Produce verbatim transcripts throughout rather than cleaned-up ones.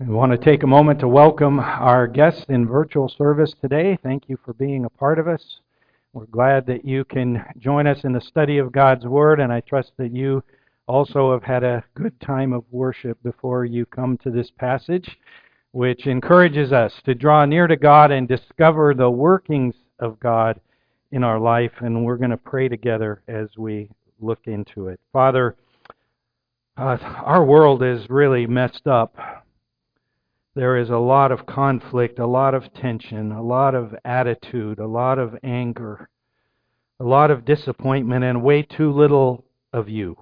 We want to take a moment to welcome our guests in virtual service today. Thank you for being a part of us. We're glad that you can join us in the study of God's Word, and I trust that you also have had a good time of worship before you come to this passage, which encourages us to draw near to God and discover the workings of God in our life, and we're going to pray together as we look into it. Father, uh, our world is really messed up. There is a lot of conflict, a lot of tension, a lot of attitude, a lot of anger, a lot of disappointment, and way too little of you.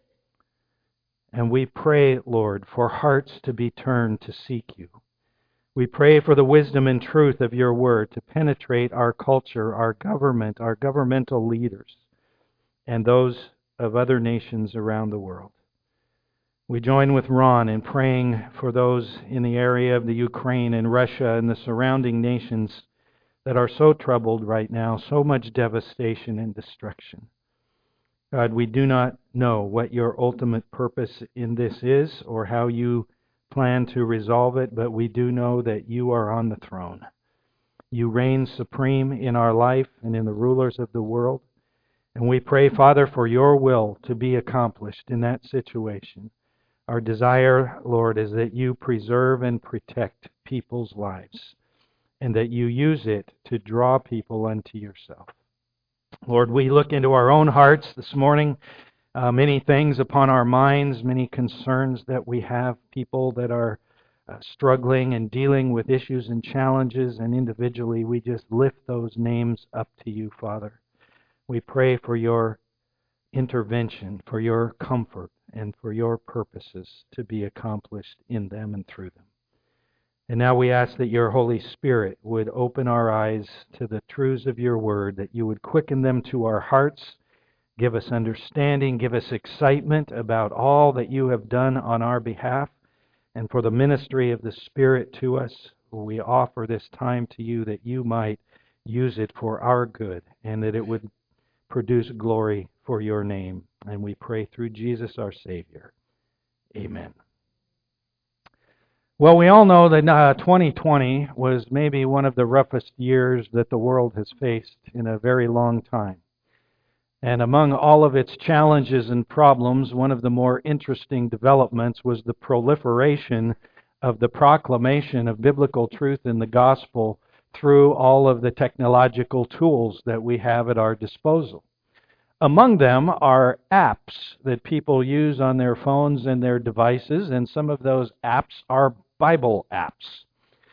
And we pray, Lord, for hearts to be turned to seek you. We pray for the wisdom and truth of your word to penetrate our culture, our government, our governmental leaders, and those of other nations around the world. We join with Ron in praying for those in the area of the Ukraine and Russia and the surrounding nations that are so troubled right now, so much devastation and destruction. God, we do not know what your ultimate purpose in this is or how you plan to resolve it, but we do know that you are on the throne. You reign supreme in our life and in the rulers of the world. And we pray, Father, for your will to be accomplished in that situation. Our desire, Lord, is that you preserve and protect people's lives and that you use it to draw people unto yourself. Lord, we look into our own hearts this morning, uh, many things upon our minds, many concerns that we have, people that are uh, struggling and dealing with issues and challenges, and individually we just lift those names up to you, Father. We pray for your intervention, for your comfort, and for your purposes to be accomplished in them and through them. And now we ask that your Holy Spirit would open our eyes to the truths of your word, that you would quicken them to our hearts, give us understanding, give us excitement about all that you have done on our behalf, and for the ministry of the Spirit to us. We offer this time to you that you might use it for our good and that it would produce glory for your name. And we pray through Jesus our Savior. Amen. Well, we all know that uh, twenty twenty was maybe one of the roughest years that the world has faced in a very long time. And among all of its challenges and problems, one of the more interesting developments was the proliferation of the proclamation of biblical truth in the gospel through all of the technological tools that we have at our disposal. Among them are apps that people use on their phones and their devices, and some of those apps are Bible apps.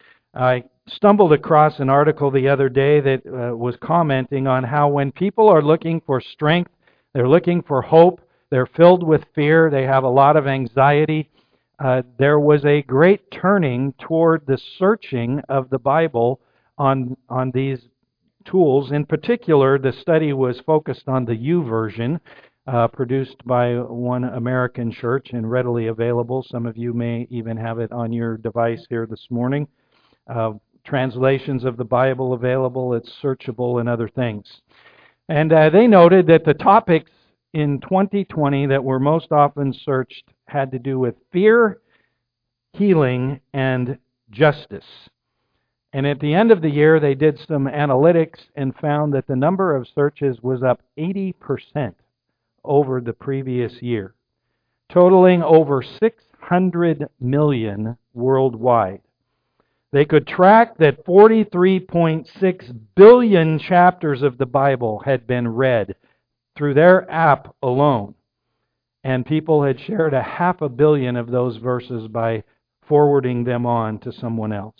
I stumbled across an article the other day that uh, was commenting on how when people are looking for strength, they're looking for hope, they're filled with fear, they have a lot of anxiety, uh, there was a great turning toward the searching of the Bible on, on these tools. In particular, the study was focused on the YouVersion, uh, produced by one American church and readily available. Some of you may even have it on your device here this morning. Uh, translations of the Bible available, it's searchable and other things. And uh, they noted that the topics in twenty twenty that were most often searched had to do with fear, healing, and justice. And at the end of the year, they did some analytics and found that the number of searches was up eighty percent over the previous year, totaling over six hundred million worldwide. They could track that forty-three point six billion chapters of the Bible had been read through their app alone. And people had shared a half a billion of those verses by forwarding them on to someone else.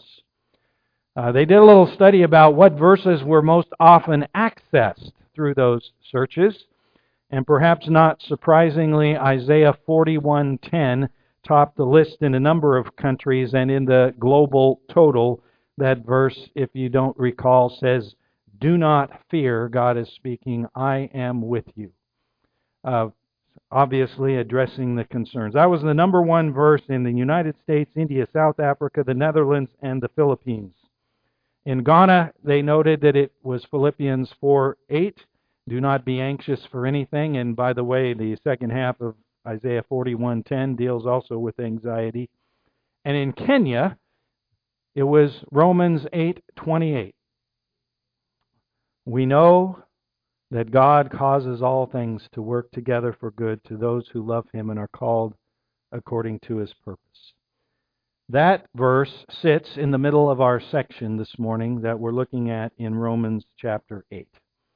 Uh, they did a little study about what verses were most often accessed through those searches. And perhaps not surprisingly, Isaiah forty-one ten topped the list in a number of countries, and in the global total, that verse, if you don't recall, says, "Do not fear," God is speaking, "I am with you." Uh, obviously addressing the concerns. That was the number one verse in the United States, India, South Africa, the Netherlands, and the Philippines. In Ghana, they noted that it was Philippians four eight. Do not be anxious for anything. And by the way, the second half of Isaiah forty-one ten deals also with anxiety. And in Kenya, it was Romans eight twenty-eight. We know that God causes all things to work together for good to those who love Him and are called according to His purpose. That verse sits in the middle of our section this morning that we're looking at in Romans chapter eight.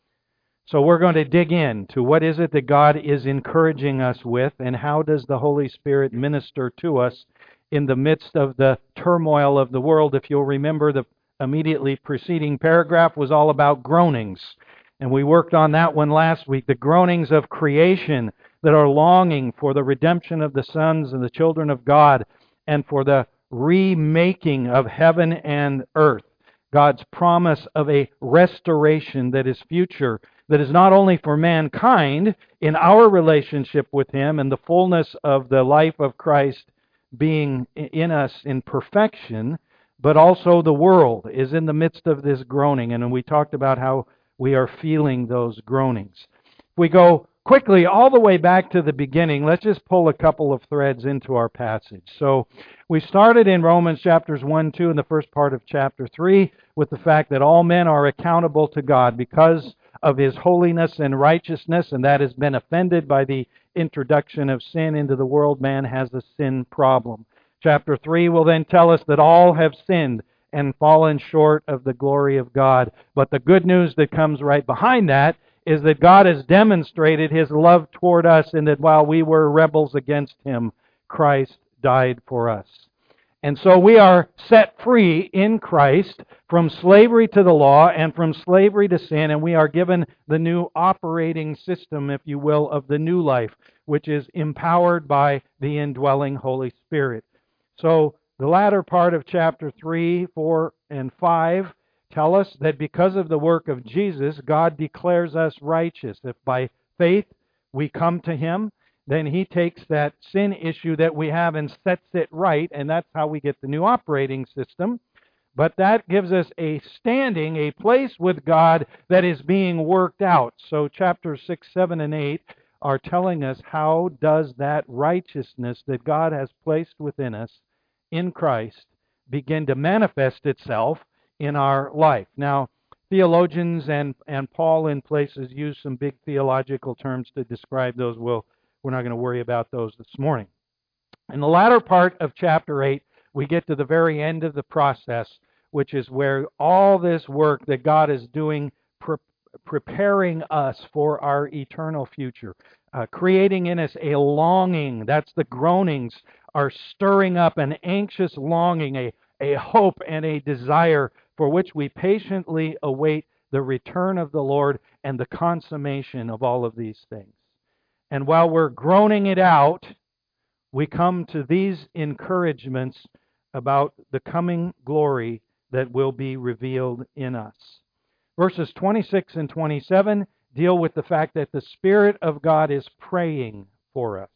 So we're going to dig in to what is it that God is encouraging us with, and how does the Holy Spirit minister to us in the midst of the turmoil of the world. If you'll remember, the immediately preceding paragraph was all about groanings. And we worked on that one last week, the groanings of creation that are longing for the redemption of the sons and the children of God, and for the remaking of heaven and earth. God's promise of a restoration that is future, that is not only for mankind in our relationship with Him and the fullness of the life of Christ being in us in perfection, but also the world is in the midst of this groaning. And we talked about how we are feeling those groanings. If we go quickly all the way back to the beginning, let's just pull a couple of threads into our passage. So we started in Romans chapters one, two, and the first part of chapter three with the fact that all men are accountable to God because of His holiness and righteousness, and that has been offended by the introduction of sin into the world. Man has a sin problem. Chapter three will then tell us that all have sinned and fallen short of the glory of God. But the good news that comes right behind that is that God has demonstrated His love toward us, in that while we were rebels against Him, Christ died for us. And so we are set free in Christ from slavery to the law and from slavery to sin, and we are given the new operating system, if you will, of the new life, which is empowered by the indwelling Holy Spirit. So the latter part of chapter three, four, and five tell us that because of the work of Jesus, God declares us righteous. If by faith we come to Him, then He takes that sin issue that we have and sets it right, and that's how we get the new operating system. But that gives us a standing, a place with God that is being worked out. So chapters six, seven, and eight are telling us how does that righteousness that God has placed within us in Christ begin to manifest itself in our life. Now, theologians and, and Paul in places use some big theological terms to describe those. We'll, we're not going to worry about those this morning. In the latter part of chapter eight, we get to the very end of the process, which is where all this work that God is doing, pre- preparing us for our eternal future, uh, creating in us a longing, that's the groanings, are stirring up an anxious longing, a, a hope and a desire for which we patiently await the return of the Lord and the consummation of all of these things. And while we're groaning it out, we come to these encouragements about the coming glory that will be revealed in us. Verses twenty-six and twenty-seven deal with the fact that the Spirit of God is praying for us.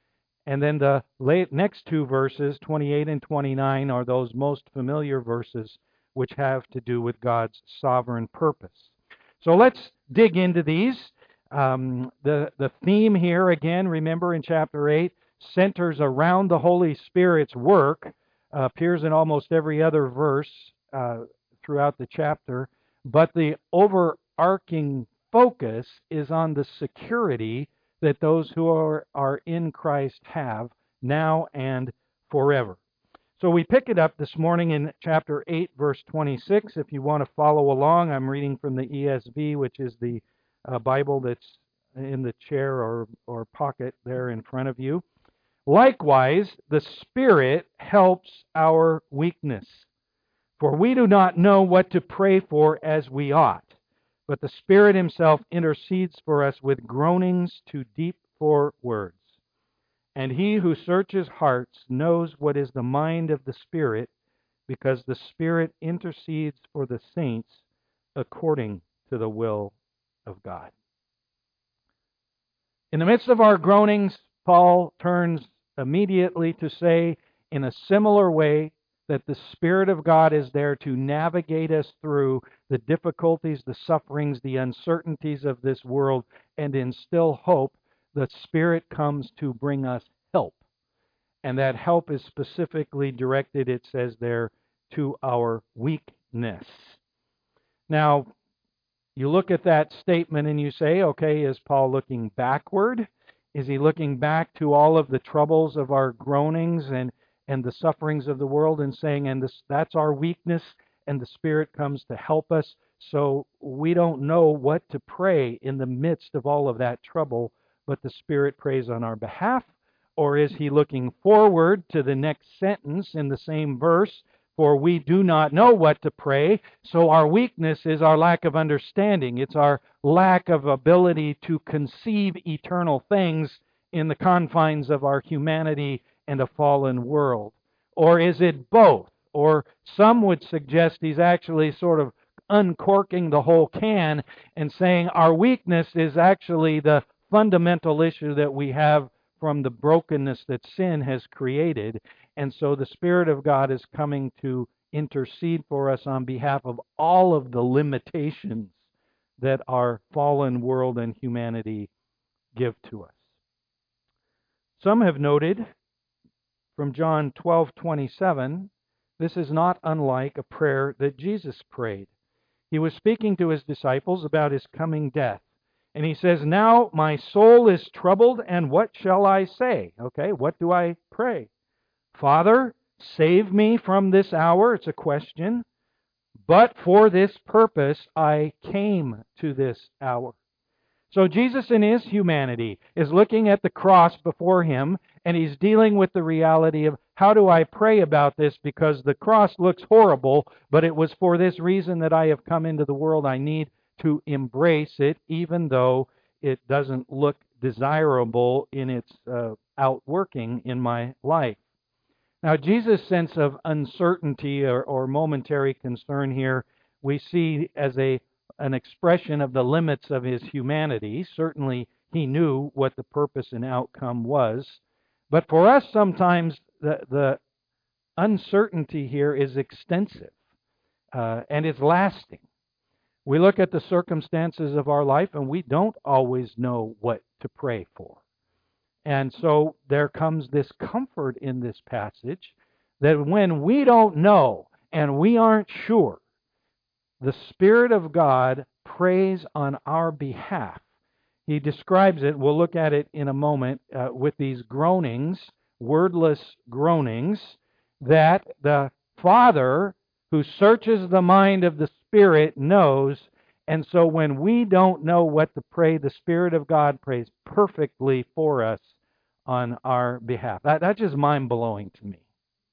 And then the late, next two verses, twenty-eight and twenty-nine, are those most familiar verses which have to do with God's sovereign purpose. So let's dig into these. Um, the, the theme here, again, remember in chapter eight, centers around the Holy Spirit's work, uh, appears in almost every other verse uh, throughout the chapter, but the overarching focus is on the security that those who are, are in Christ have now and forever. So we pick it up this morning in chapter eight, verse twenty-six. If you want to follow along, I'm reading from the E S V, which is the uh, Bible that's in the chair or, or pocket there in front of you. Likewise, the Spirit helps our weakness. For we do not know what to pray for as we ought, but the Spirit Himself intercedes for us with groanings too deep for words. And He who searches hearts knows what is the mind of the Spirit, because the Spirit intercedes for the saints according to the will of God. In the midst of our groanings, Paul turns immediately to say, in a similar way, that the Spirit of God is there to navigate us through the difficulties, the sufferings, the uncertainties of this world, and instill hope. The Spirit comes to bring us help. And that help is specifically directed, it says there, to our weakness. Now, you look at that statement and you say, okay, is Paul looking backward? Is he looking back to all of the troubles of our groanings and, and the sufferings of the world and saying, and this, that's our weakness, and the Spirit comes to help us, so we don't know what to pray in the midst of all of that trouble, but the Spirit prays on our behalf? Or is he looking forward to the next sentence in the same verse? For we do not know what to pray, so our weakness is our lack of understanding. It's our lack of ability to conceive eternal things in the confines of our humanity and a fallen world. Or is it both? Or some would suggest he's actually sort of uncorking the whole can and saying our weakness is actually the fundamental issue that we have from the brokenness that sin has created. And so the Spirit of God is coming to intercede for us on behalf of all of the limitations that our fallen world and humanity give to us. Some have noted from John twelve twenty-seven, this is not unlike a prayer that Jesus prayed. He was speaking to his disciples about his coming death. And he says, now my soul is troubled, and what shall I say? Okay, what do I pray? Father, save me from this hour. It's a question. But for this purpose I came to this hour. So Jesus in his humanity is looking at the cross before him, and he's dealing with the reality of how do I pray about this, because the cross looks horrible, but it was for this reason that I have come into the world. I need to embrace it, even though it doesn't look desirable in its uh, outworking in my life. Now, Jesus' sense of uncertainty or, or momentary concern here, we see as a an expression of the limits of his humanity. Certainly, he knew what the purpose and outcome was. But for us, sometimes the, the uncertainty here is extensive uh, and it's lasting. We look at the circumstances of our life and we don't always know what to pray for. And so there comes this comfort in this passage that when we don't know and we aren't sure, the Spirit of God prays on our behalf. He describes it, we'll look at it in a moment, uh, with these groanings, wordless groanings, that the Father who searches the mind of the Spirit knows. And so when we don't know what to pray, the Spirit of God prays perfectly for us on our behalf. That, that's just mind-blowing to me.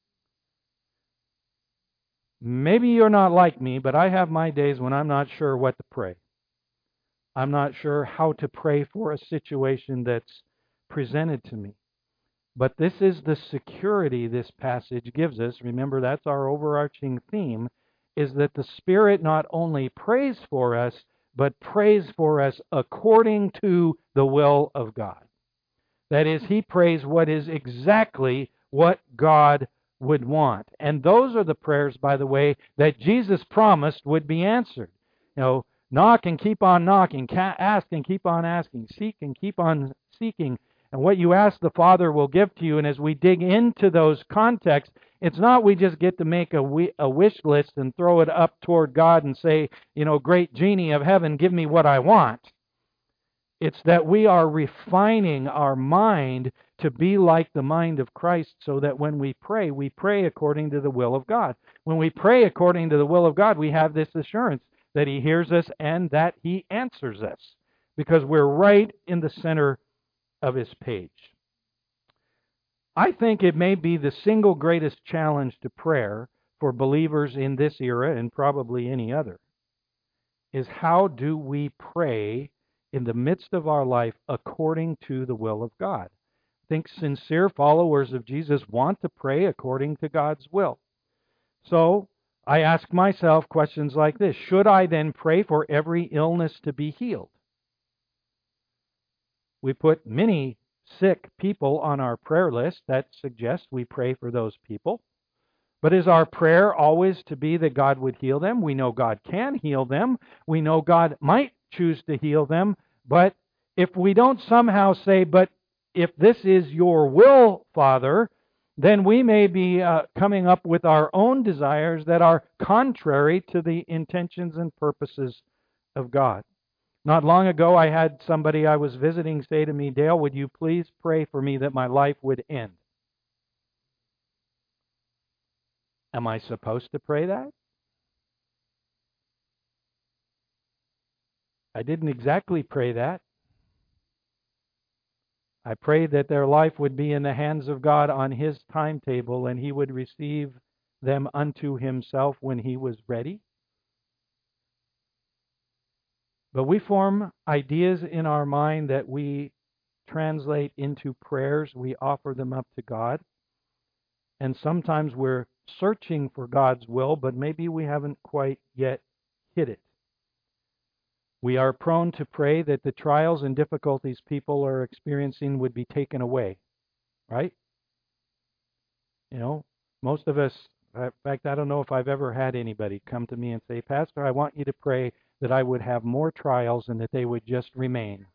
Maybe you're not like me, but I have my days when I'm not sure what to pray. I'm not sure how to pray for a situation that's presented to me. But this is the security this passage gives us. Remember, that's our overarching theme, is that the Spirit not only prays for us, but prays for us according to the will of God. That is, He prays what is exactly what God would want. And those are the prayers, by the way, that Jesus promised would be answered. You know, knock and keep on knocking, ask and keep on asking, seek and keep on seeking. And what you ask, the Father will give to you. And as we dig into those contexts, it's not we just get to make a wish list and throw it up toward God and say, you know, great genie of heaven, give me what I want. It's that we are refining our mind to be like the mind of Christ, so that when we pray, we pray according to the will of God. When we pray according to the will of God, we have this assurance that He hears us and that He answers us, because we're right in the center of His page. I think it may be the single greatest challenge to prayer for believers in this era, and probably any other, is how do we pray in the midst of our life according to the will of God? I think sincere followers of Jesus want to pray according to God's will. So I ask myself questions like this. Should I then pray for every illness to be healed? We put many sick people on our prayer list. That suggests we pray for those people. But is our prayer always to be that God would heal them? We know God can heal them. We know God might choose to heal them. But if we don't somehow say, but if this is your will, Father, then we may be uh, coming up with our own desires that are contrary to the intentions and purposes of God. Not long ago, I had somebody I was visiting say to me, Dale, would you please pray for me that my life would end? Am I supposed to pray that? I didn't exactly pray that. I prayed that their life would be in the hands of God on His timetable and He would receive them unto Himself when He was ready. But we form ideas in our mind that we translate into prayers. We offer them up to God. And sometimes we're searching for God's will, but maybe we haven't quite yet hit it. We are prone to pray that the trials and difficulties people are experiencing would be taken away, right? You know, most of us, in fact, I don't know if I've ever had anybody come to me and say, Pastor, I want you to pray that I would have more trials and that they would just remain.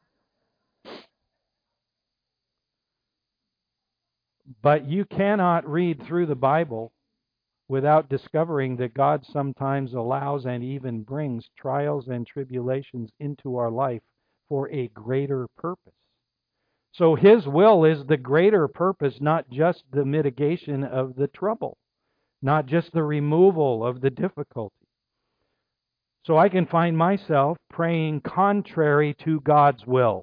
But you cannot read through the Bible without discovering that God sometimes allows and even brings trials and tribulations into our life for a greater purpose. So His will is the greater purpose, not just the mitigation of the trouble, not just the removal of the difficulty. So I can find myself praying contrary to God's will.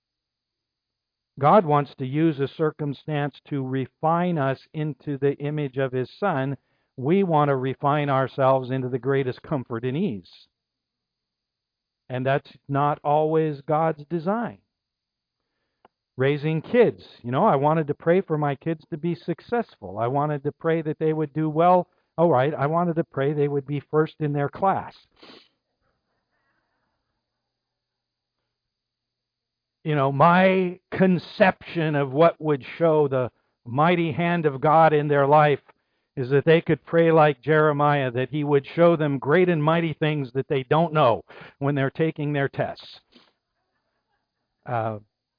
God wants to use a circumstance to refine us into the image of His Son. We want to refine ourselves into the greatest comfort and ease. And that's not always God's design. Raising kids. You know, I wanted to pray for my kids to be successful. I wanted to pray that they would do well. All right, I wanted to pray they would be first in their class. You know, my conception of what would show the mighty hand of God in their life is that they could pray like Jeremiah, that He would show them great and mighty things that they don't know when they're taking their tests. Uh,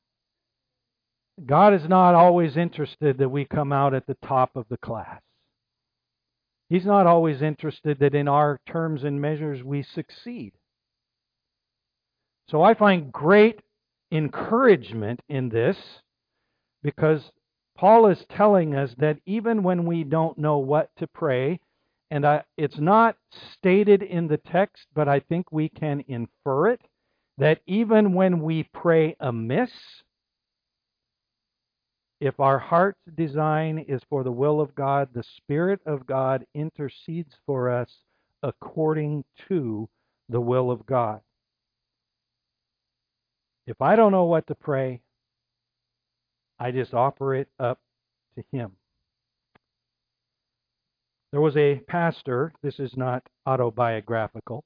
God is not always interested that we come out at the top of the class. He's not always interested that in our terms and measures we succeed. So I find great encouragement in this because Paul is telling us that even when we don't know what to pray, and I, it's not stated in the text, but I think we can infer it, that even when we pray amiss, if our heart's design is for the will of God, the Spirit of God intercedes for us according to the will of God. If I don't know what to pray, I just offer it up to Him. There was a pastor, this is not autobiographical,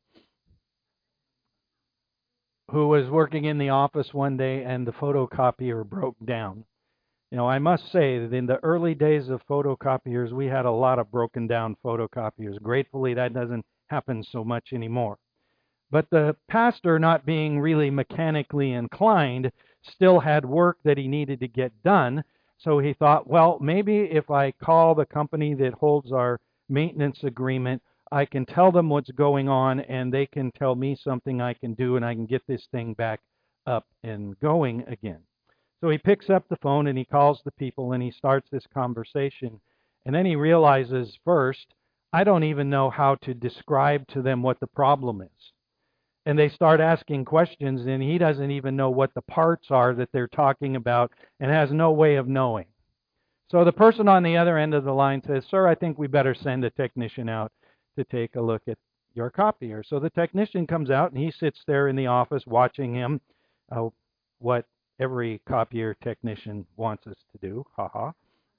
who was working in the office one day and the photocopier broke down. You know, I must say that in the early days of photocopiers, we had a lot of broken down photocopiers. Gratefully, that doesn't happen so much anymore. But the pastor, not being really mechanically inclined, still had work that he needed to get done. So he thought, well, maybe if I call the company that holds our maintenance agreement, I can tell them what's going on and they can tell me something I can do and I can get this thing back up and going again. So he picks up the phone and he calls the people and he starts this conversation. And then he realizes, first, I don't even know how to describe to them what the problem is. And they start asking questions, and he doesn't even know what the parts are that they're talking about and has no way of knowing. So the person on the other end of the line says, Sir, I think we better send a technician out to take a look at your copier. So the technician comes out, and he sits there in the office watching him, uh, what every copier technician wants us to do. Ha ha.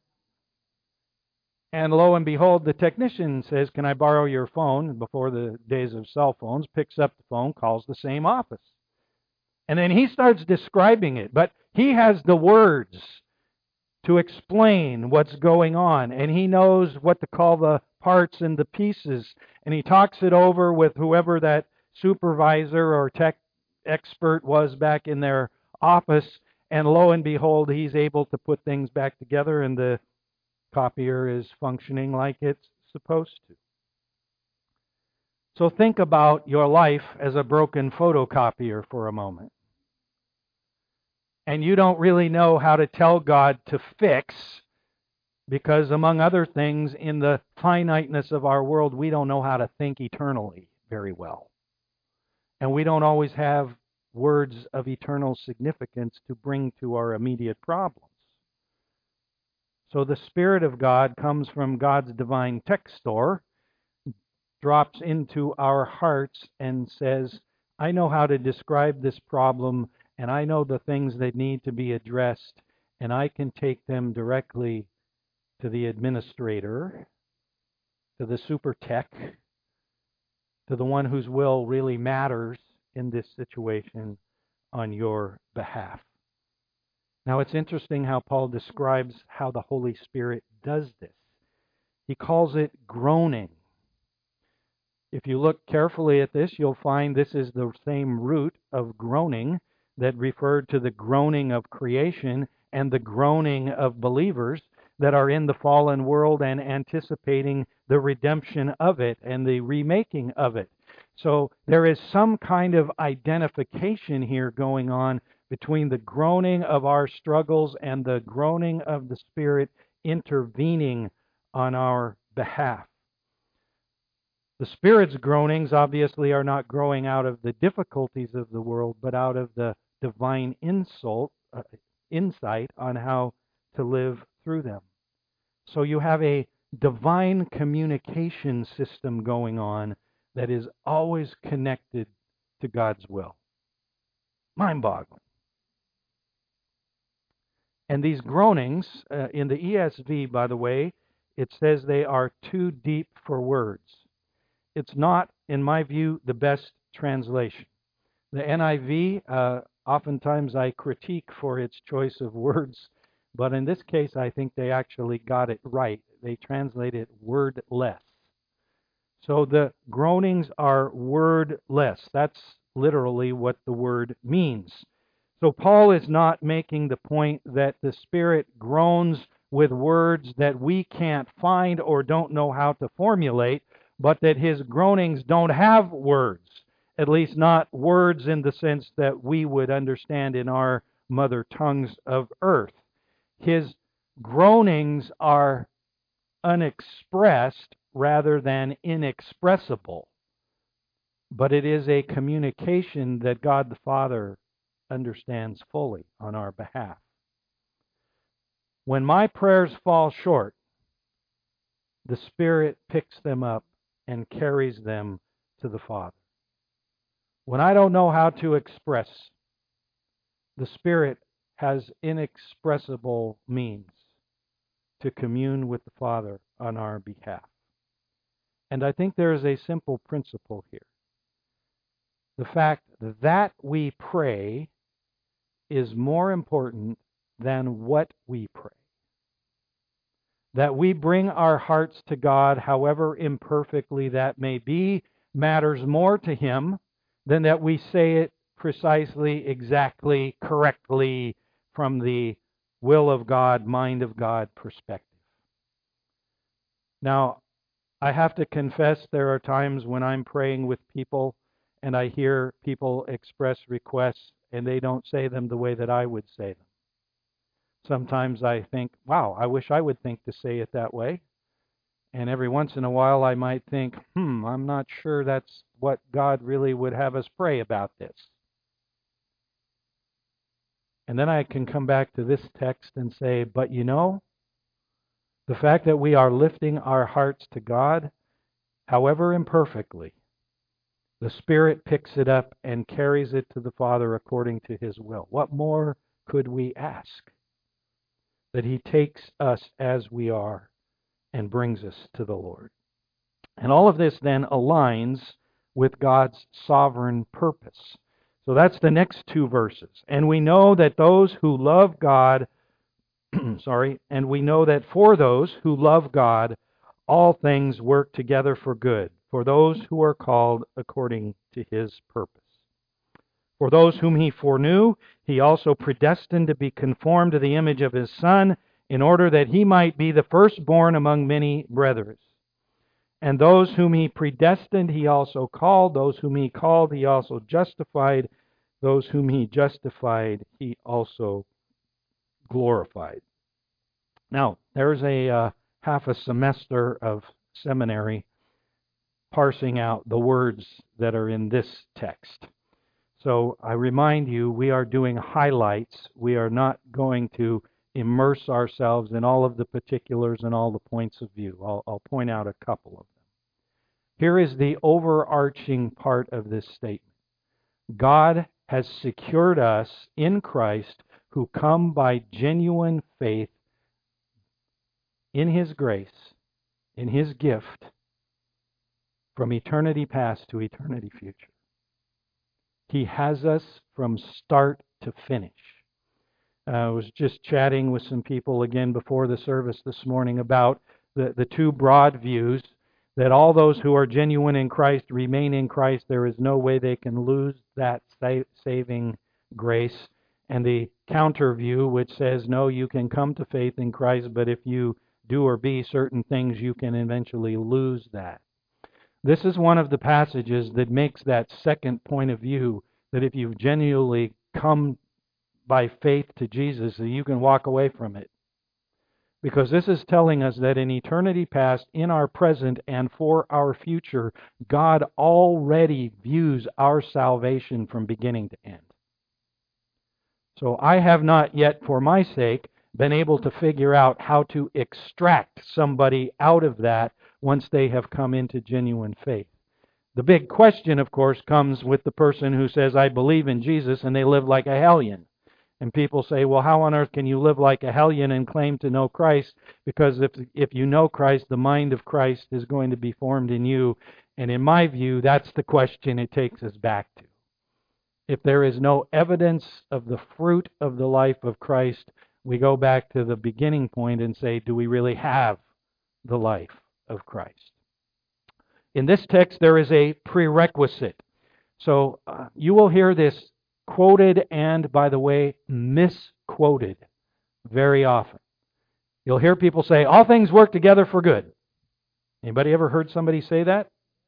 And lo and behold, the technician says, can I borrow your phone? Before the days of cell phones, picks up the phone, calls the same office. And then he starts describing it, but he has the words to explain what's going on, and he knows what to call the parts and the pieces, and he talks it over with whoever that supervisor or tech expert was back in their office, and lo and behold, he's able to put things back together, and the copier is functioning like it's supposed to. So think about your life as a broken photocopier for a moment. And you don't really know how to tell God to fix, because among other things, in the finiteness of our world, we don't know how to think eternally very well. And we don't always have words of eternal significance to bring to our immediate problems. So the Spirit of God comes from God's divine text store, drops into our hearts and says, I know how to describe this problem, and I know the things that need to be addressed, and I can take them directly to the administrator, to the super tech, to the one whose will really matters in this situation on your behalf. Now, it's interesting how Paul describes how the Holy Spirit does this. He calls it groaning. If you look carefully at this, you'll find this is the same root of groaning that referred to the groaning of creation and the groaning of believers that are in the fallen world and anticipating the redemption of it and the remaking of it. So there is some kind of identification here going on between the groaning of our struggles and the groaning of the Spirit intervening on our behalf. The Spirit's groanings obviously are not growing out of the difficulties of the world, but out of the divine insult, uh, insight on how to live through them. So you have a divine communication system going on that is always connected to God's will. Mind-boggling. And these groanings, uh, in the E S V, by the way, it says they are too deep for words. It's not, in my view, the best translation. The N I V, uh, oftentimes I critique for its choice of words, but in this case I think they actually got it right. They translate it wordless. So the groanings are wordless. That's literally what the word means. So Paul is not making the point that the Spirit groans with words that we can't find or don't know how to formulate, but that his groanings don't have words, at least not words in the sense that we would understand in our mother tongues of earth. His groanings are unexpressed rather than inexpressible, but it is a communication that God the Father understands fully on our behalf. When my prayers fall short, the Spirit picks them up and carries them to the Father. When I don't know how to express, the Spirit has inexpressible means to commune with the Father on our behalf. And I think there is a simple principle here. The fact that we pray is more important than what we pray. That we bring our hearts to God, however imperfectly that may be, matters more to Him than that we say it precisely, exactly, correctly from the will of God, mind of God perspective. Now, I have to confess there are times when I'm praying with people and I hear people express requests and they don't say them the way that I would say them. Sometimes I think, wow, I wish I would think to say it that way. And every once in a while I might think, hmm, I'm not sure that's what God really would have us pray about this. And then I can come back to this text and say, but you know, the fact that we are lifting our hearts to God, however imperfectly, the Spirit picks it up and carries it to the Father according to His will. What more could we ask? That He takes us as we are and brings us to the Lord. And all of this then aligns with God's sovereign purpose. So that's the next two verses. And we know that those who love God, sorry, and we know that for those who love God, all things work together for good, for those who are called according to His purpose. For those whom He foreknew, He also predestined to be conformed to the image of His Son, in order that he might be the firstborn among many brethren. And those whom he predestined, he also called. Those whom he called, he also justified. Those whom he justified, he also glorified. Now, there's a uh, half a semester of seminary parsing out the words that are in this text. So I remind you, we are doing highlights. We are not going to immerse ourselves in all of the particulars and all the points of view. I'll, I'll point out a couple of them. Here is the overarching part of this statement. God has secured us in Christ who come by genuine faith in His grace, in His gift, from eternity past to eternity future. He has us from start to finish. Uh, I was just chatting with some people again before the service this morning about the, the two broad views, that all those who are genuine in Christ remain in Christ. There is no way they can lose that sa- saving grace. And the counter view, which says, no, you can come to faith in Christ, but if you do or be certain things, you can eventually lose that. This is one of the passages that makes that second point of view, that if you've genuinely come by faith to Jesus, that you can walk away from it. Because this is telling us that in eternity past, in our present, and for our future, God already views our salvation from beginning to end. So I have not yet, for my sake, been able to figure out how to extract somebody out of that once they have come into genuine faith. The big question, of course, comes with the person who says, I believe in Jesus, and they live like a hellion. And people say, well, how on earth can you live like a hellion and claim to know Christ? Because if if you know Christ, the mind of Christ is going to be formed in you. And in my view, that's the question it takes us back to. If there is no evidence of the fruit of the life of Christ, we go back to the beginning point and say, do we really have the life of Christ? In this text, there is a prerequisite. So uh, you will hear this quoted and, by the way, misquoted very often. You'll hear people say, all things work together for good. Anybody ever heard somebody say that?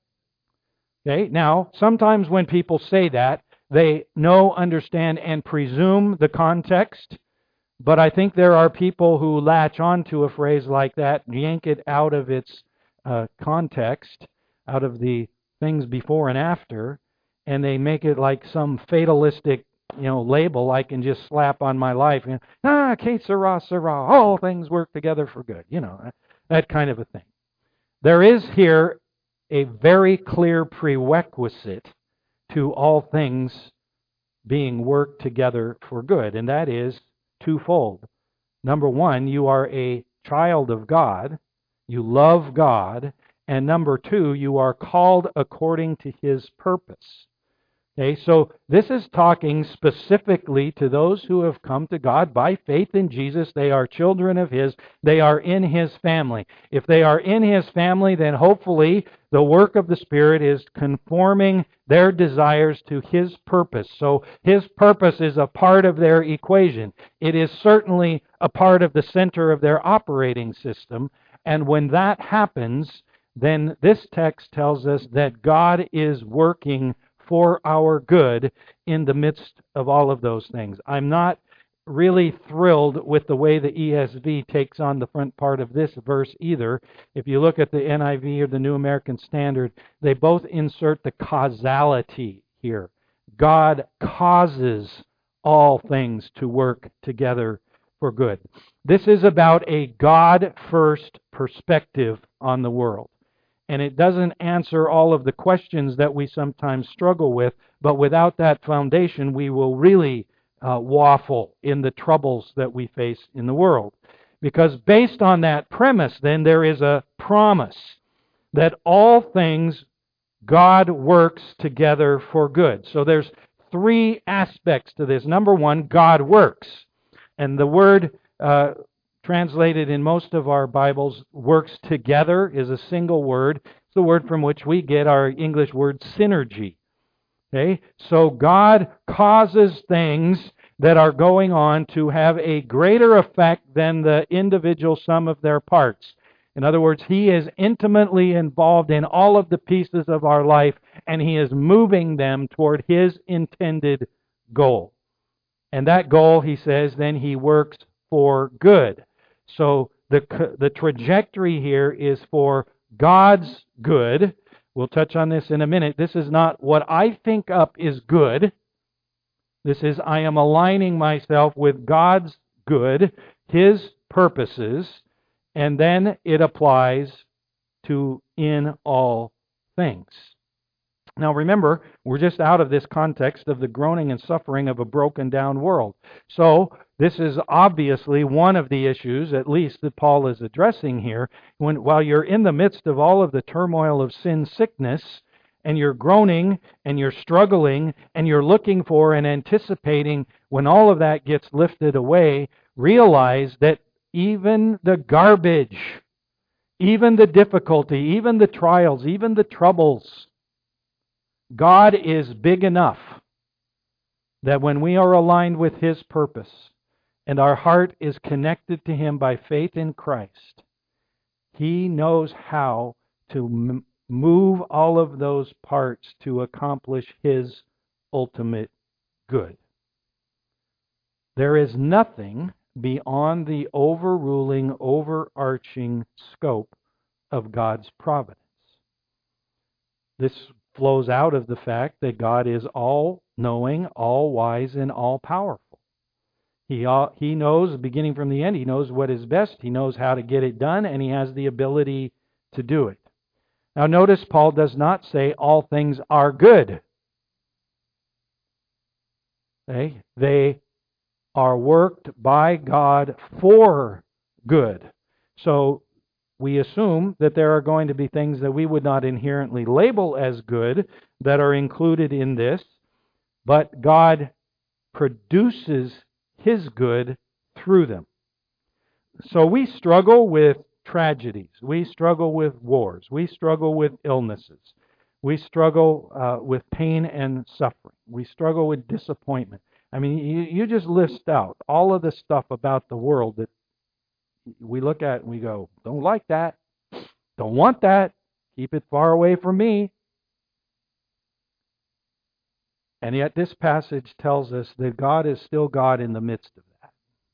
Okay, now, sometimes when people say that, they know, understand, and presume the context. But I think there are people who latch onto a phrase like that, yank it out of its uh, context, out of the things before and after, and they make it like some fatalistic, you know, label I can just slap on my life. You know, ah, que sera, sera, all things work together for good. You know, that kind of a thing. There is here a very clear prerequisite to all things being worked together for good, and that is twofold. Number one, you are a child of God, you love God, and number two, you are called according to His purpose. Okay, so this is talking specifically to those who have come to God by faith in Jesus. They are children of His. They are in His family. If they are in His family, then hopefully the work of the Spirit is conforming their desires to His purpose. So His purpose is a part of their equation. It is certainly a part of the center of their operating system. And when that happens, then this text tells us that God is working for our good in the midst of all of those things. I'm not really thrilled with the way the E S V takes on the front part of this verse either. If you look at the N I V or the New American Standard, they both insert the causality here. God causes all things to work together for good. This is about a God-first perspective on the world. And it doesn't answer all of the questions that we sometimes struggle with, but without that foundation, we will really uh, waffle in the troubles that we face in the world. Because based on that premise, then there is a promise that all things God works together for good. So there's three aspects to this. Number one, God works. And the word uh, translated in most of our Bibles, works together, is a single word. It's the word from which we get our English word synergy. Okay? So God causes things that are going on to have a greater effect than the individual sum of their parts. In other words, He is intimately involved in all of the pieces of our life, and He is moving them toward His intended goal. And that goal, He says, then He works for good. So the, the trajectory here is for God's good. We'll touch on this in a minute. This is not what I think up is good. This is, I am aligning myself with God's good, His purposes, and then it applies to in all things. Now remember, we're just out of this context of the groaning and suffering of a broken down world. So this is obviously one of the issues, at least, that Paul is addressing here. When, while you're in the midst of all of the turmoil of sin sickness, and you're groaning, and you're struggling, and you're looking for and anticipating when all of that gets lifted away, realize that even the garbage, even the difficulty, even the trials, even the troubles, God is big enough that when we are aligned with His purpose and our heart is connected to Him by faith in Christ, He knows how to m- move all of those parts to accomplish His ultimate good. There is nothing beyond the overruling, overarching scope of God's providence. This flows out of the fact that God is all-knowing, all-wise, and all-powerful. He, all, he knows, beginning from the end, He knows what is best, He knows how to get it done, and He has the ability to do it. Now notice Paul does not say all things are good. Okay? They are worked by God for good. So we assume that there are going to be things that we would not inherently label as good that are included in this, but God produces His good through them. So we struggle with tragedies. We struggle with wars. We struggle with illnesses. We struggle uh, with pain and suffering. We struggle with disappointment. I mean, you, you just list out all of the stuff about the world that we look at and we go, don't like that, don't want that, keep it far away from me. And yet this passage tells us that God is still God in the midst of that.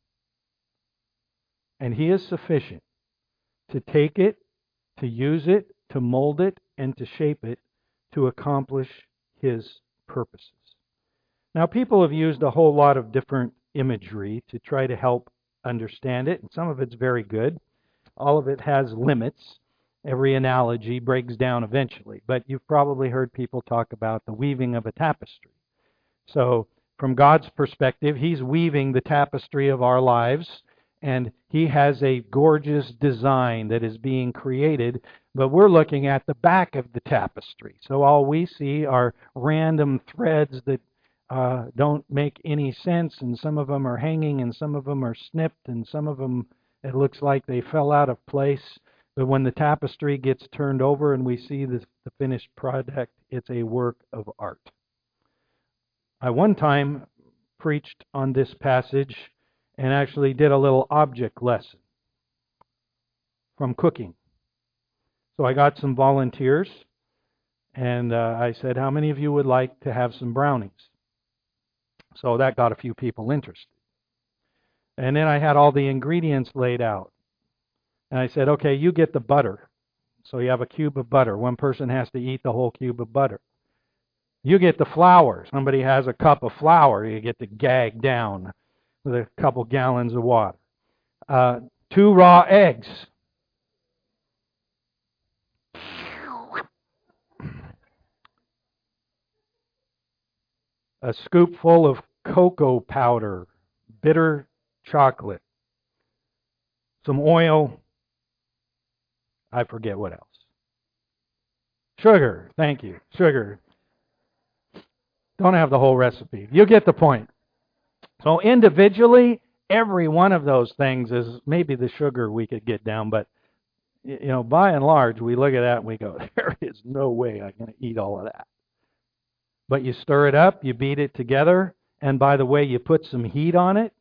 And He is sufficient to take it, to use it, to mold it, and to shape it to accomplish His purposes. Now, people have used a whole lot of different imagery to try to help understand it, and some of it's very good. All of it has limits. Every analogy breaks down eventually. But you've probably heard people talk about the weaving of a tapestry. So, from God's perspective, He's weaving the tapestry of our lives, and He has a gorgeous design that is being created, but we're looking at the back of the tapestry. So all we see are random threads that uh, don't make any sense, and some of them are hanging, and some of them are snipped, and some of them, it looks like they fell out of place. But when the tapestry gets turned over and we see the, the finished product, it's a work of art. I one time preached on this passage and actually did a little object lesson from cooking. So I got some volunteers, and uh, I said, how many of you would like to have some brownies? So that got a few people interested. And then I had all the ingredients laid out. And I said, okay, you get the butter. So you have a cube of butter. One person has to eat the whole cube of butter. You get the flour. Somebody has a cup of flour. You get to gag down with a couple gallons of water. Uh, two raw eggs. A scoop full of cocoa powder, bitter chocolate, some oil, I forget what else. Sugar, thank you, sugar. Don't have the whole recipe. You get the point. So individually, every one of those things is maybe the sugar we could get down, but you know, by and large, we look at that and we go, there is no way I'm going to eat all of that. But you stir it up, you beat it together, and by the way, you put some heat on it.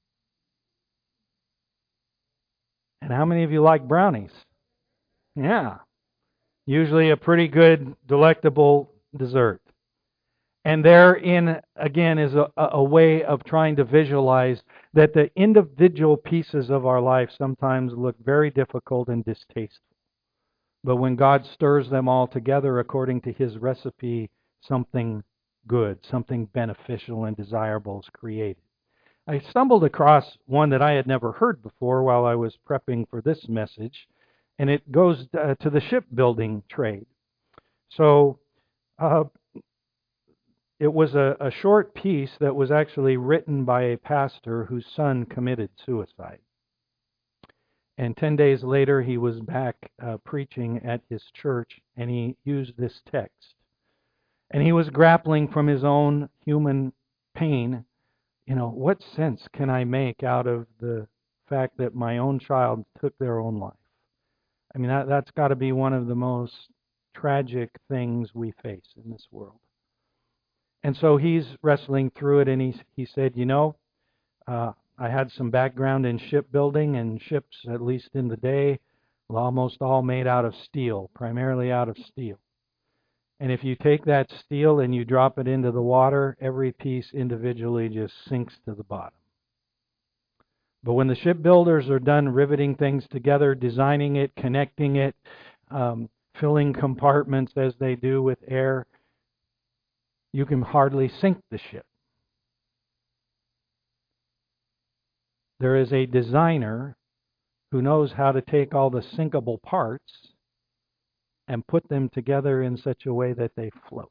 And how many of you like brownies? Yeah. Usually a pretty good, delectable dessert. And therein, again, is a, a way of trying to visualize that the individual pieces of our life sometimes look very difficult and distasteful. But when God stirs them all together according to His recipe, something good, something beneficial and desirable is created. I stumbled across one that I had never heard before while I was prepping for this message, and it goes uh, to the shipbuilding trade. So uh, it was a, a short piece that was actually written by a pastor whose son committed suicide. And ten days later, he was back uh, preaching at his church, and he used this text. And he was grappling from his own human pain. You know, what sense can I make out of the fact that my own child took their own life? I mean, that, that's got to be one of the most tragic things we face in this world. And so he's wrestling through it, and he, he said, you know, uh, I had some background in shipbuilding, and ships, at least in the day, were almost all made out of steel, primarily out of steel. And if you take that steel and you drop it into the water, every piece individually just sinks to the bottom. But when the shipbuilders are done riveting things together, designing it, connecting it, um, filling compartments as they do with air, you can hardly sink the ship. There is a designer who knows how to take all the sinkable parts and put them together in such a way that they float.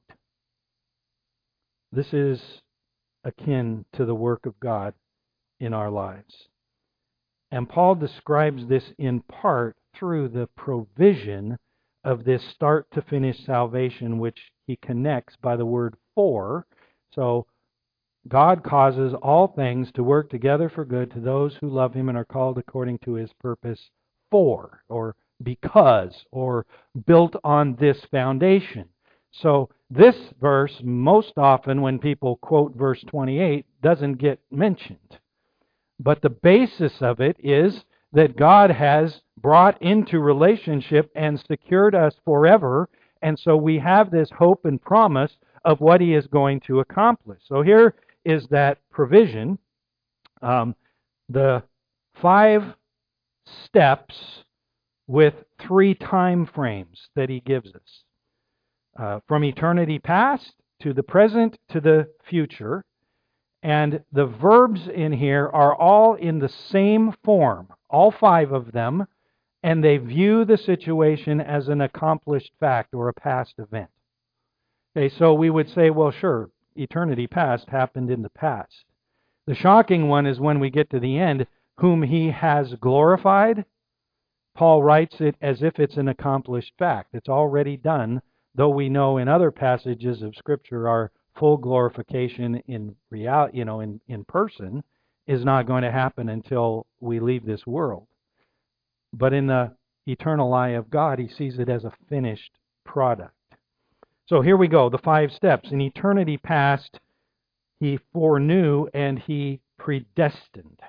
This is akin to the work of God in our lives. And Paul describes this in part through the provision of this start-to-finish salvation, which he connects by the word for. So God causes all things to work together for good to those who love Him and are called according to His purpose for, or because, or built on this foundation. So this verse, most often when people quote verse twenty-eight, doesn't get mentioned. But the basis of it is that God has brought into relationship and secured us forever, and so we have this hope and promise of what He is going to accomplish. So here is that provision, um, the five steps with three time frames that He gives us. Uh, from eternity past to the present to the future. And the verbs in here are all in the same form, all five of them, and they view the situation as an accomplished fact or a past event. Okay, so we would say, well, sure, eternity past happened in the past. The shocking one is when we get to the end, whom He has glorified. Paul writes it as if it's an accomplished fact. It's already done, though we know in other passages of Scripture our full glorification in real, you know, in, in person is not going to happen until we leave this world. But in the eternal eye of God, He sees it as a finished product. So here we go, the five steps. In eternity past, He foreknew and He predestined.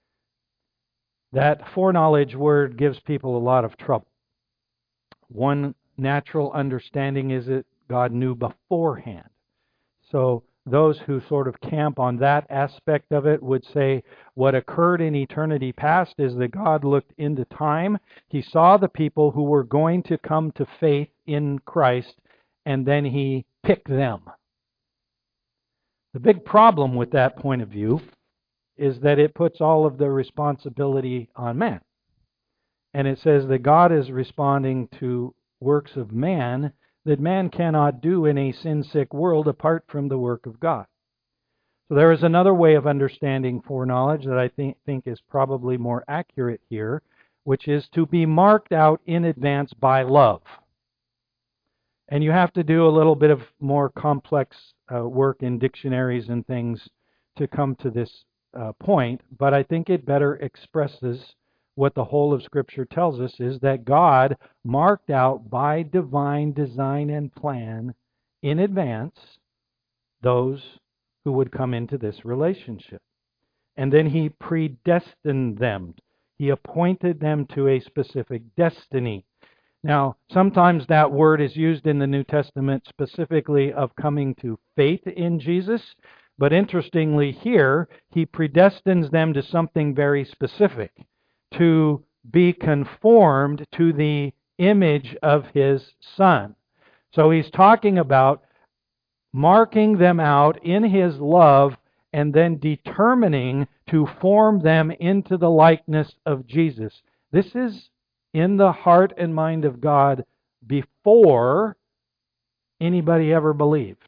That foreknowledge word gives people a lot of trouble. One natural understanding is that God knew beforehand. So those who sort of camp on that aspect of it would say what occurred in eternity past is that God looked into time. He saw the people who were going to come to faith in Christ, and then He picked them. The big problem with that point of view is that it puts all of the responsibility on man. And it says that God is responding to works of man that man cannot do in a sin-sick world apart from the work of God. So there is another way of understanding foreknowledge that I think, think is probably more accurate here, which is to be marked out in advance by love. And you have to do a little bit of more complex uh, work in dictionaries and things to come to this uh, point, but I think it better expresses what the whole of Scripture tells us is that God marked out by divine design and plan in advance those who would come into this relationship. And then he predestined them. He appointed them to a specific destiny. Now, sometimes that word is used in the New Testament specifically of coming to faith in Jesus. But interestingly here, he predestines them to something very specific, to be conformed to the image of his Son. So he's talking about marking them out in his love and then determining to form them into the likeness of Jesus. This is in the heart and mind of God before anybody ever believed.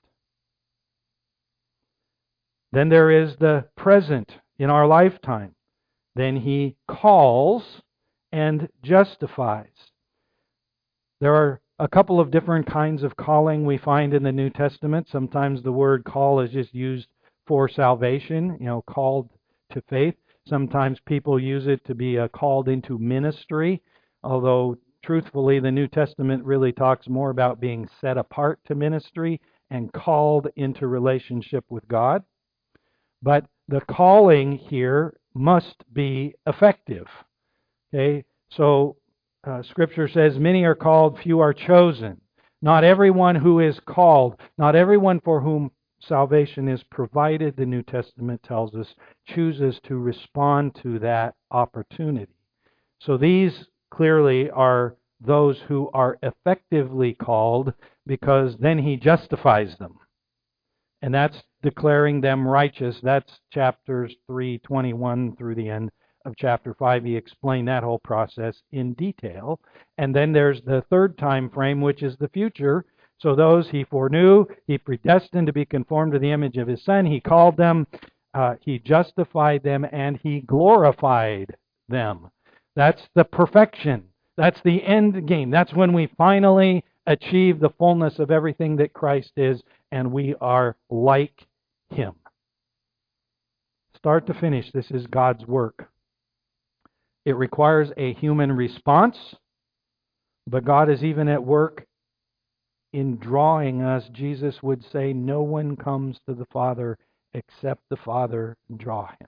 Then there is the present in our lifetime. Then he calls and justifies. There are a couple of different kinds of calling we find in the New Testament. Sometimes the word call is just used for salvation, you know, called to faith. Sometimes people use it to be uh, called into ministry, although truthfully the New Testament really talks more about being set apart to ministry and called into relationship with God. But the calling here must be effective. Okay, so uh, Scripture says, many are called, few are chosen. Not everyone who is called, not everyone for whom salvation is provided, the New Testament tells us, chooses to respond to that opportunity. So these clearly are those who are effectively called, because then he justifies them. And that's declaring them righteous. That's chapters three twenty-one through the end of chapter five. He explained that whole process in detail. And then there's the third time frame, which is the future. So those he foreknew, he predestined to be conformed to the image of his Son. He called them, uh, he justified them, and he glorified them. That's the perfection. That's the end game. That's when we finally achieve the fullness of everything that Christ is, and we are like him. Start to finish, this is God's work. It requires a human response, but God is even at work in drawing us. Jesus would say, no one comes to the Father except the Father draw him.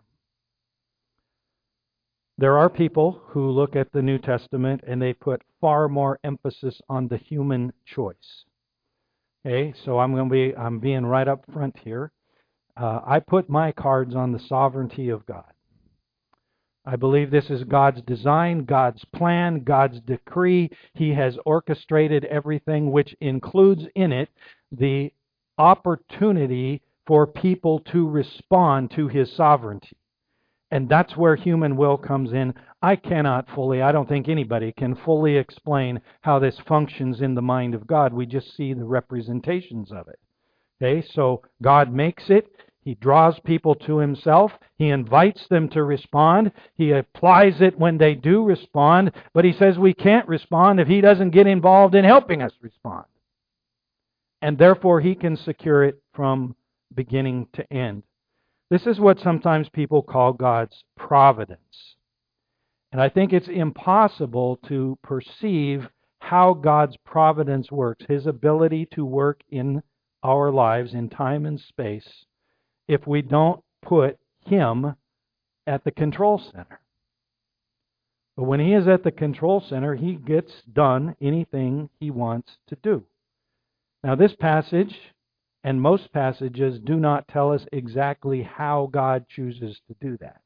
There are people who look at the New Testament and they put far more emphasis on the human choice. Okay, so I'm going to be, I'm being right up front here. Uh, I put my cards on the sovereignty of God. I believe this is God's design, God's plan, God's decree. He has orchestrated everything, which includes in it the opportunity for people to respond to his sovereignty. And that's where human will comes in. I cannot fully, I don't think anybody can fully explain how this functions in the mind of God. We just see the representations of it. Okay, so God makes it. He draws people to himself. He invites them to respond. He applies it when they do respond. But he says we can't respond if he doesn't get involved in helping us respond. And therefore he can secure it from beginning to end. This is what sometimes people call God's providence. And I think it's impossible to perceive how God's providence works, his ability to work in our lives in time and space, if we don't put him at the control center. But when he is at the control center, he gets done anything he wants to do. Now this passage and most passages do not tell us exactly how God chooses to do that.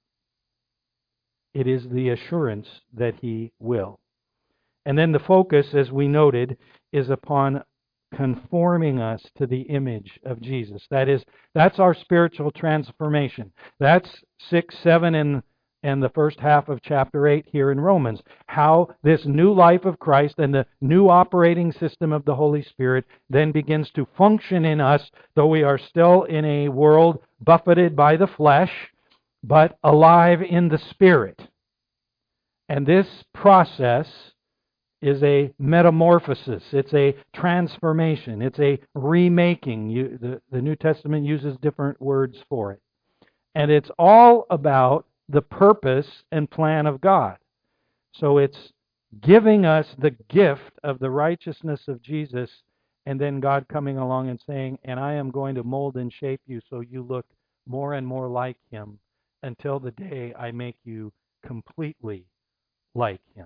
It is the assurance that he will. And then the focus, as we noted, is upon conforming us to the image of Jesus. That is, that's our spiritual transformation. That's six, seven, and, and the first half of chapter eight here in Romans. How this new life of Christ and the new operating system of the Holy Spirit then begins to function in us, though we are still in a world buffeted by the flesh, but alive in the Spirit. And this process is a metamorphosis. It's a transformation. It's a remaking. You, the, the New Testament uses different words for it. And it's all about the purpose and plan of God. So it's giving us the gift of the righteousness of Jesus and then God coming along and saying, and I am going to mold and shape you so you look more and more like him until the day I make you completely like him.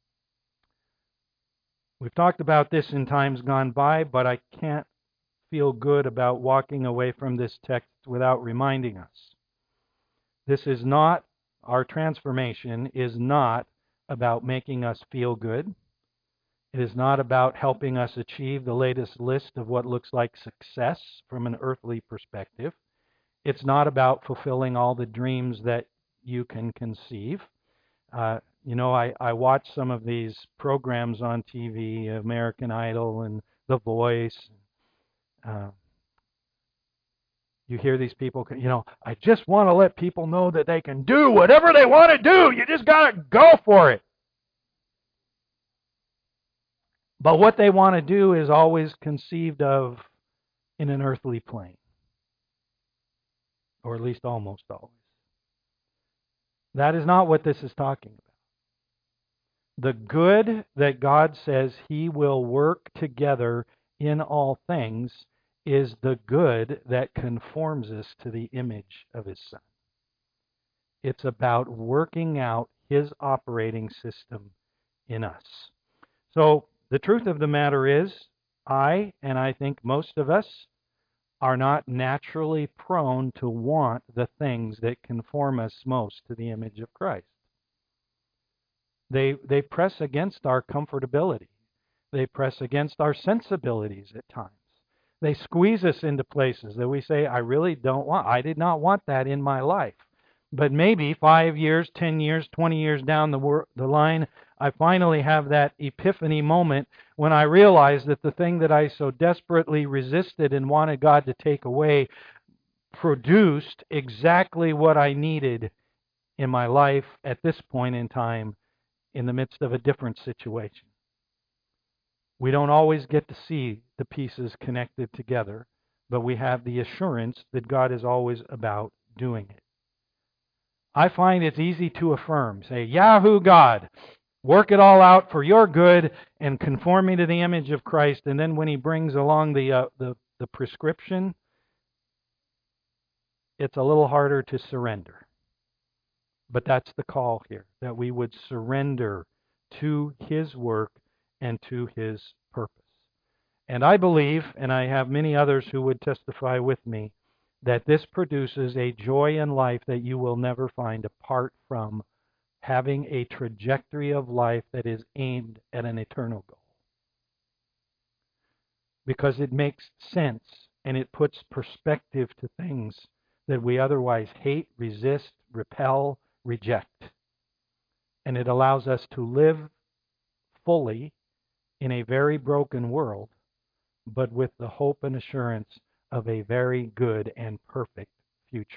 We've talked about this in times gone by, but I can't feel good about walking away from this text without reminding us. This is not, our transformation is not about making us feel good. It is not about helping us achieve the latest list of what looks like success from an earthly perspective. It's not about fulfilling all the dreams that you can conceive. Uh, you know, I, I watch some of these programs on T V, American Idol and The Voice. Uh, you hear these people, you know, I just want to let people know that they can do whatever they want to do. You just got to go for it. But what they want to do is always conceived of in an earthly plane, or at least almost always. That is not what this is talking about. The good that God says he will work together in all things is the good that conforms us to the image of his Son. It's about working out his operating system in us. So the truth of the matter is, I, and I think most of us, are not naturally prone to want the things that conform us most to the image of Christ. They, they press against our comfortability. They press against our sensibilities at times. They squeeze us into places that we say, I really don't want. I did not want that in my life. But maybe five years, ten years, twenty years down the, wor- the line, I finally have that epiphany moment when I realize that the thing that I so desperately resisted and wanted God to take away produced exactly what I needed in my life at this point in time in the midst of a different situation. We don't always get to see the pieces connected together, but we have the assurance that God is always about doing it. I find it's easy to affirm, say, Yahoo God, work it all out for your good and conform me to the image of Christ. And then when he brings along the, uh, the, the prescription, it's a little harder to surrender. But that's the call here, that we would surrender to his work and to his purpose. And I believe, and I have many others who would testify with me, that this produces a joy in life that you will never find apart from having a trajectory of life that is aimed at an eternal goal. Because it makes sense and it puts perspective to things that we otherwise hate, resist, repel, reject. And it allows us to live fully in a very broken world, but with the hope and assurance of a very good and perfect future.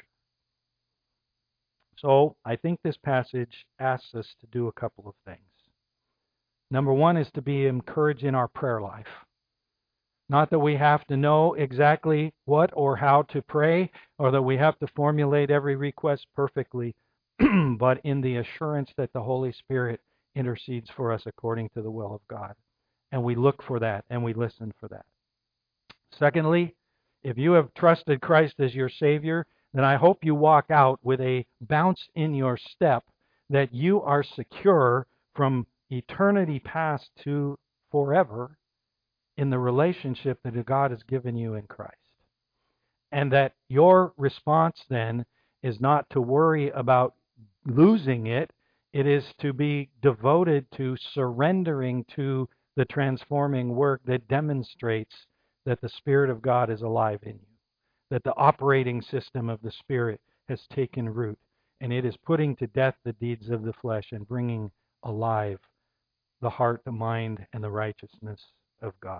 So I think this passage asks us to do a couple of things. Number one is to be encouraged in our prayer life. Not that we have to know exactly what or how to pray, or that we have to formulate every request perfectly, but in the assurance that the Holy Spirit intercedes for us according to the will of God. And we look for that and we listen for that. Secondly, if you have trusted Christ as your Savior, then I hope you walk out with a bounce in your step that you are secure from eternity past to forever in the relationship that God has given you in Christ. And that your response then is not to worry about losing it. It is to be devoted to surrendering to the transforming work that demonstrates that the Spirit of God is alive in you, that the operating system of the Spirit has taken root, and it is putting to death the deeds of the flesh and bringing alive the heart, the mind, and the righteousness of God.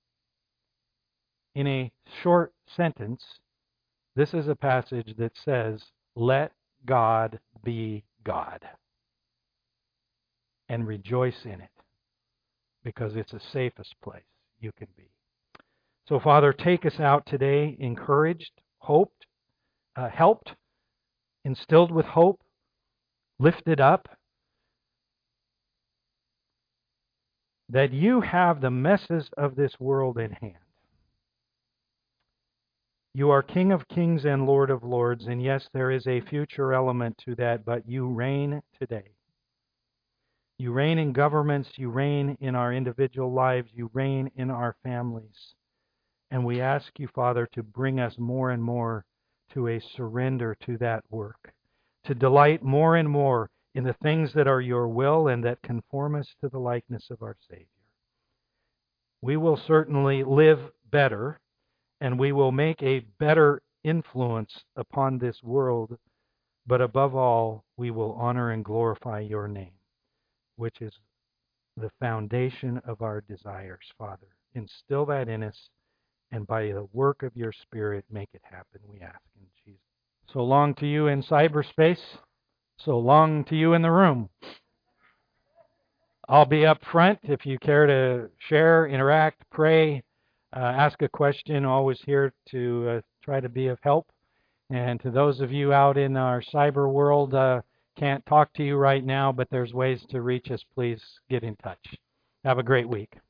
In a short sentence, this is a passage that says, let God be God, and rejoice in it, because it's the safest place you can be. So, Father, take us out today encouraged, hoped, uh, helped, instilled with hope, lifted up, that you have the messes of this world in hand. You are King of kings and Lord of lords, and yes, there is a future element to that, but you reign today. You reign in governments, you reign in our individual lives, you reign in our families. And we ask you, Father, to bring us more and more to a surrender to that work, to delight more and more in the things that are your will and that conform us to the likeness of our Savior. We will certainly live better, and we will make a better influence upon this world, but above all, we will honor and glorify your name, which is the foundation of our desires, Father. Instill that in us, and by the work of your Spirit, make it happen, we ask in Jesus. So long to you in cyberspace. So long to you in the room. I'll be up front if you care to share, interact, pray, uh, ask a question. Always here to uh, try to be of help. And to those of you out in our cyber world, uh, can't talk to you right now, but there's ways to reach us. Please get in touch. Have a great week.